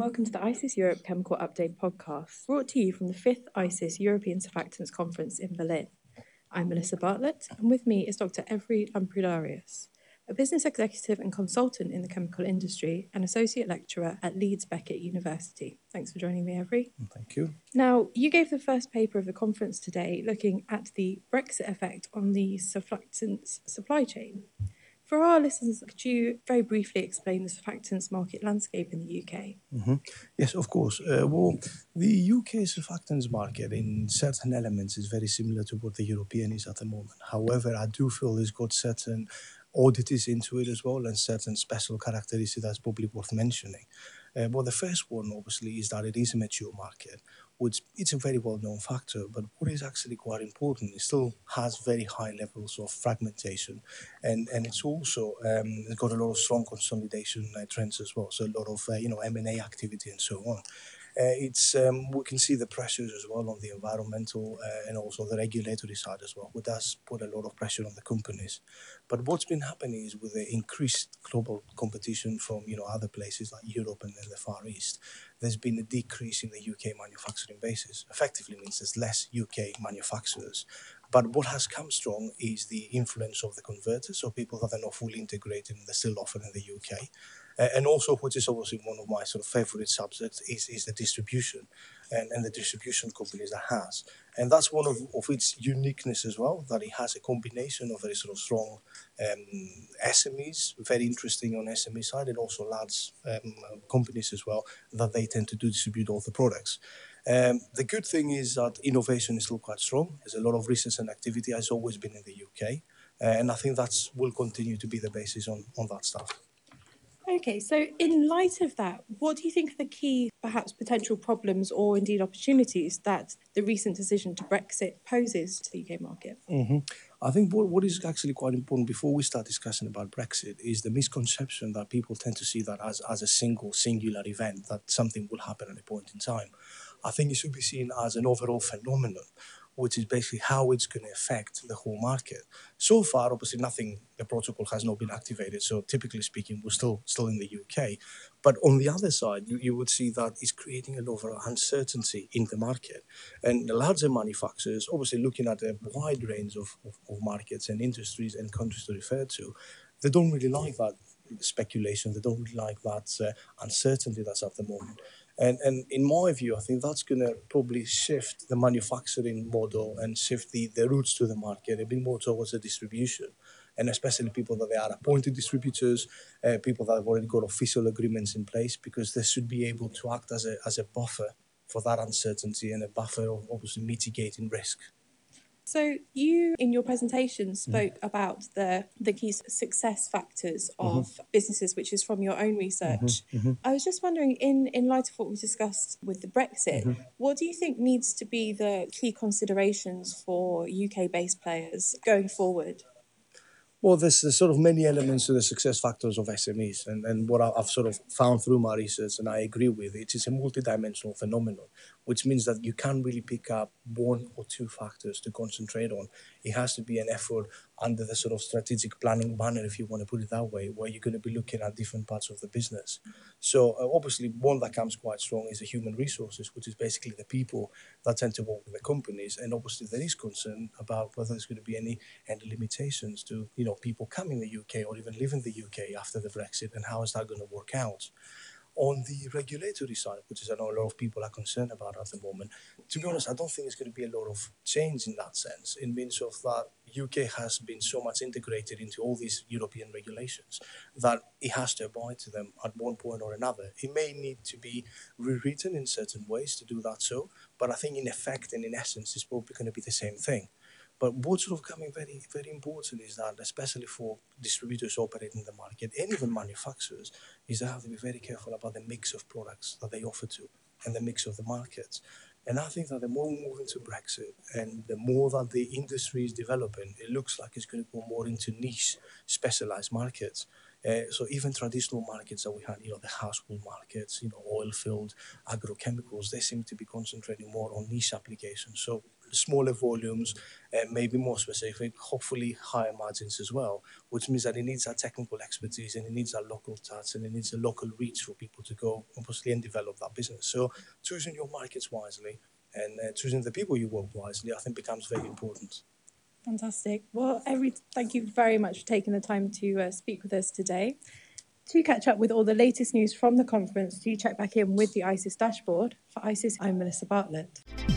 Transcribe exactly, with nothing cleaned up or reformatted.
welcome to the ICIS Europe Chemical Update podcast, brought to you from the fifth ICIS European Surfactants Conference in Berlin. I'm Melissa Bartlett, and with me is Doctor Evry Lampridarius, a business executive and consultant in the chemical industry and associate lecturer at Leeds Beckett University. Thanks for joining me, Evry. Thank you. Now, you gave the first paper of the conference today looking at the Brexit effect on the surfactants supply chain. For our listeners, could you very briefly explain the surfactants market landscape in the U K? Mm-hmm. Yes, of course. Uh, well, the U K surfactants market in certain elements is very similar to what the European is at the moment. However, I do feel it's got certain oddities into it as well and certain special characteristics that's probably worth mentioning. Uh, well, the first one, obviously, is that it is a mature market, which it's a very well-known factor, but what is actually quite important, it still has very high levels of fragmentation, and, and it's also um, got a lot of strong consolidation uh, trends as well, so a lot of uh, you know M and A activity and so on. Uh, it's um, we can see the pressures as well on the environmental uh, and also the regulatory side as well, which does put a lot of pressure on the companies. But what's been happening is with the increased global competition from you know other places like Europe and then the Far East, there's been a decrease in the U K manufacturing basis. Effectively means there's less U K manufacturers. But what has come strong is the influence of the converters, so people that are not fully integrated and they're still often in the U K. Uh, and also, which is obviously one of my sort of favorite subjects, is, is the distribution and, and the distribution companies that has. And that's one of, of its uniqueness as well, that it has a combination of very sort of strong um, S M Es, very interesting on S M E side, and also large um, companies as well, that they tend to do distribute all the products. Um, the good thing is that innovation is still quite strong. There's a lot of research and activity has always been in the U K. Uh, and I think that will continue to be the basis on, on that stuff. Okay, so in light of that, what do you think are the key, perhaps potential problems or indeed opportunities that the recent decision to Brexit poses to the U K market? Mm-hmm. I think what, what is actually quite important before we start discussing about Brexit is the misconception that people tend to see that as, as a single, singular event, that something will happen at a point in time. I think it should be seen as an overall phenomenon, which is basically how it's going to affect the whole market. So far, obviously, nothing, the protocol has not been activated, so typically speaking, we're still still in the U K. But on the other side, you, you would see that it's creating a lot of uncertainty in the market. And the larger manufacturers, obviously looking at a wide range of, of, of markets and industries and countries to refer to, they don't really like that speculation, they don't really like that uh, uncertainty that's at the moment. And, and in my view, I think that's going to probably shift the manufacturing model and shift the, the routes to the market a bit more towards the distribution. And especially people that they are appointed distributors, uh, people that have already got official agreements in place, because they should be able to act as a, as a buffer for that uncertainty and a buffer of obviously mitigating risk. So you, in your presentation, spoke mm-hmm. about the, the key success factors of mm-hmm. businesses, which is from your own research. Mm-hmm. Mm-hmm. I was just wondering, in, in light of what we discussed with the Brexit, mm-hmm. what do you think needs to be the key considerations for U K-based players going forward? Well, there's, there's sort of many elements to the success factors of S M Es, and, and what I've sort of found through my research, and I agree with, it is a multidimensional phenomenon, which means that you can't really pick up one or two factors to concentrate on. It has to be an effort under the sort of strategic planning banner, if you want to put it that way, where you're going to be looking at different parts of the business. So uh, obviously, one that comes quite strong is the human resources, which is basically the people that tend to work with the companies. And obviously, there is concern about whether there's going to be any, any limitations to, you know, people coming to the U K or even leaving the U K after the Brexit, and how is that going to work out? On the regulatory side, which is I know a lot of people are concerned about at the moment, to be honest, I don't think there's going to be a lot of change in that sense, in means of that U K has been so much integrated into all these European regulations that it has to abide to them at one point or another. It may need to be rewritten in certain ways to do that so, but I think in effect and in essence, it's probably going to be the same thing. But what's sort of coming very, very important is that, especially for distributors operating in the market and even manufacturers, is they have to be very careful about the mix of products that they offer to and the mix of the markets. And I think that the more we move into Brexit and the more that the industry is developing, it looks like it's going to go more into niche, specialized markets. Uh, so even traditional markets that we had, you know, the household markets, you know, oil field, agrochemicals, they seem to be concentrating more on niche applications. So smaller volumes, uh, maybe more specific, hopefully higher margins as well, which means that it needs that technical expertise and it needs that local touch and it needs a local reach for people to go obviously and develop that business. So choosing your markets wisely and uh, choosing the people you work wisely, I think becomes very important. Fantastic. Well, every thank you very much for taking the time to uh, speak with us today. To catch up with all the latest news from the conference, do check back in with the ICIS dashboard. For ICIS, I'm Melissa Bartlett.